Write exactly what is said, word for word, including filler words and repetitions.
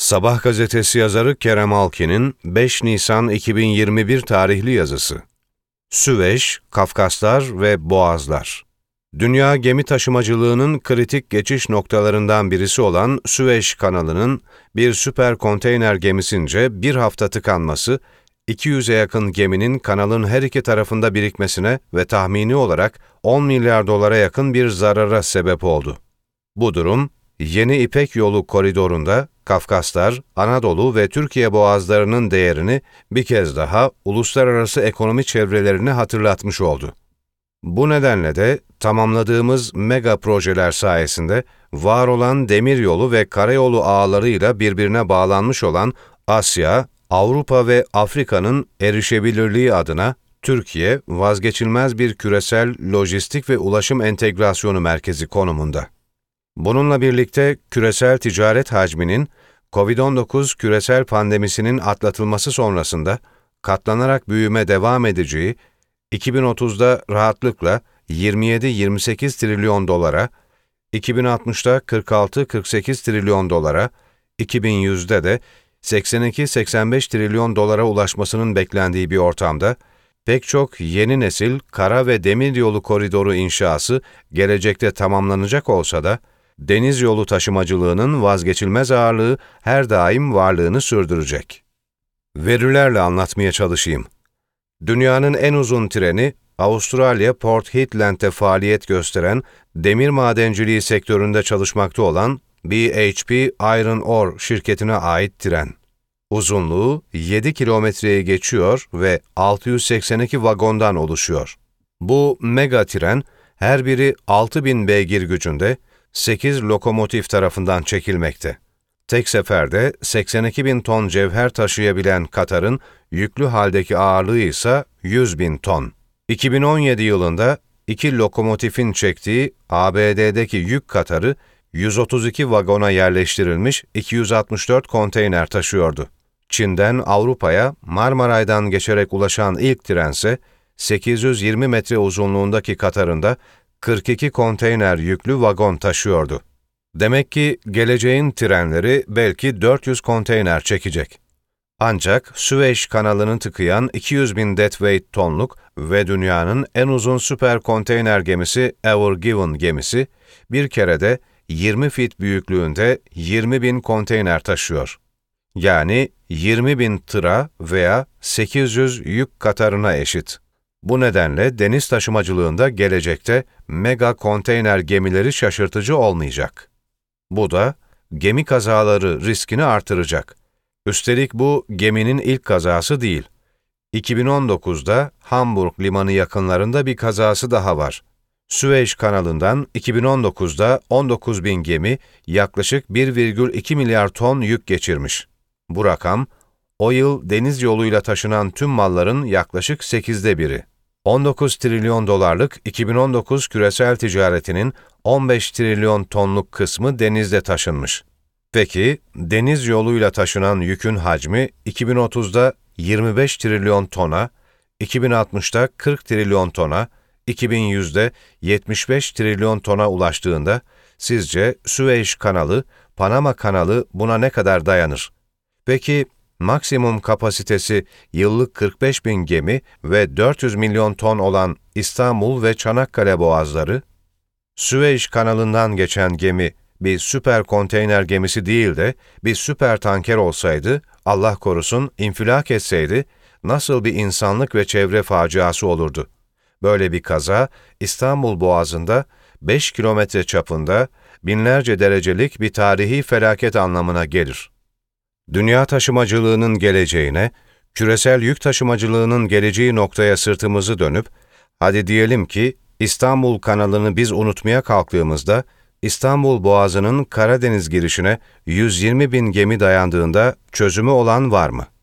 Sabah gazetesi yazarı Kerem Alkin'in beş Nisan iki bin yirmi bir tarihli yazısı. Süveyş, Kafkaslar ve Boğazlar. Dünya gemi taşımacılığının kritik geçiş noktalarından birisi olan Süveyş kanalının bir süper konteyner gemisince bir hafta tıkanması, iki yüze yakın geminin kanalın her iki tarafında birikmesine ve tahmini olarak on milyar dolara yakın bir zarara sebep oldu. Bu durum, Yeni İpek Yolu koridorunda Kafkaslar, Anadolu ve Türkiye boğazlarının değerini bir kez daha uluslararası ekonomi çevrelerine hatırlatmış oldu. Bu nedenle de tamamladığımız mega projeler sayesinde var olan demiryolu ve karayolu ağlarıyla birbirine bağlanmış olan Asya, Avrupa ve Afrika'nın erişebilirliği adına Türkiye vazgeçilmez bir küresel lojistik ve ulaşım entegrasyonu merkezi konumunda. Bununla birlikte küresel ticaret hacminin kovid on dokuz küresel pandemisinin atlatılması sonrasında katlanarak büyüme devam edeceği, iki bin otuzda rahatlıkla yirmi yedi yirmi sekiz trilyon dolara, iki bin altmışta kırk altı kırk sekiz trilyon dolara, iki bin yüzde de seksen iki seksen beş trilyon dolara ulaşmasının beklendiği bir ortamda, pek çok yeni nesil kara ve demiryolu koridoru inşası gelecekte tamamlanacak olsa da, deniz yolu taşımacılığının vazgeçilmez ağırlığı her daim varlığını sürdürecek. Verilerle anlatmaya çalışayım. Dünyanın en uzun treni, Avustralya Port Hedland'te faaliyet gösteren demir madenciliği sektöründe çalışmakta olan B H P Iron Ore şirketine ait tren. Uzunluğu yedi kilometreyi geçiyor ve altı yüz seksen iki vagondan oluşuyor. Bu mega tren, her biri altı bin beygir gücünde, sekiz lokomotif tarafından çekilmekte. Tek seferde seksen iki bin ton cevher taşıyabilen Katar'ın yüklü haldeki ağırlığı ise yüz bin ton. iki bin on yedi yılında iki lokomotifin çektiği A B D'deki yük Katarı yüz otuz iki vagona yerleştirilmiş iki yüz altmış dört konteyner taşıyordu. Çin'den Avrupa'ya Marmaray'dan geçerek ulaşan ilk trense sekiz yüz yirmi metre uzunluğundaki Katar'ında kırk iki konteyner yüklü vagon taşıyordu. Demek ki geleceğin trenleri belki dört yüz konteyner çekecek. Ancak Süveyş kanalını tıkayan iki yüz bin deadweight tonluk ve dünyanın en uzun süper konteyner gemisi Ever Given gemisi bir kerede yirmi fit büyüklüğünde yirmi bin konteyner taşıyor. Yani yirmi bin tıra veya sekiz yüz yük katarına eşit. Bu nedenle deniz taşımacılığında gelecekte mega konteyner gemileri şaşırtıcı olmayacak. Bu da gemi kazaları riskini artıracak. Üstelik bu geminin ilk kazası değil. iki bin on dokuzda Hamburg limanı yakınlarında bir kazası daha var. Süveyş kanalından iki bin on dokuzda on dokuz bin gemi yaklaşık bir virgül iki milyar ton yük geçirmiş. Bu rakam, o yıl deniz yoluyla taşınan tüm malların yaklaşık sekizde biri. on dokuz trilyon dolarlık iki bin on dokuz küresel ticaretinin on beş trilyon tonluk kısmı denizde taşınmış. Peki, deniz yoluyla taşınan yükün hacmi iki bin otuzda yirmi beş trilyon tona, iki bin altmışta kırk trilyon tona, iki bin yüzde yetmiş beş trilyon tona ulaştığında, sizce Süveyş kanalı, Panama kanalı buna ne kadar dayanır? Peki, maksimum kapasitesi yıllık kırk beş bin gemi ve dört yüz milyon ton olan İstanbul ve Çanakkale boğazları, Süveyş kanalından geçen gemi bir süper konteyner gemisi değil de bir süper tanker olsaydı, Allah korusun infilak etseydi, nasıl bir insanlık ve çevre faciası olurdu? Böyle bir kaza, İstanbul Boğazı'nda beş kilometre çapında binlerce derecelik bir tarihi felaket anlamına gelir. Dünya taşımacılığının geleceğine, küresel yük taşımacılığının geleceği noktaya sırtımızı dönüp, hadi diyelim ki İstanbul kanalını biz unutmaya kalktığımızda, İstanbul Boğazı'nın Karadeniz girişine yüz yirmi bin gemi dayandığında çözümü olan var mı?